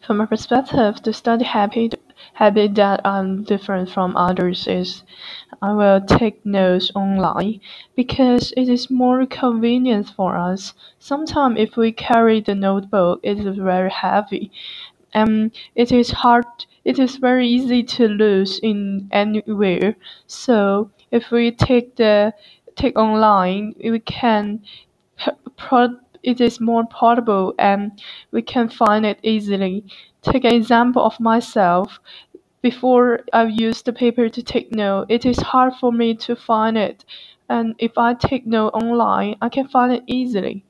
From my perspective, the study habit that I'm different from others is I will take notes online because it is more convenient for us. Sometimes if we carry the notebook, it is very heavy. It is very easy to lose in anywhere. So if we take online, we can it is more portable and we can find it easily. Take an example of myself. Before I use the paper to take note, it is hard for me to find it. And if I take note online, I can find it easily.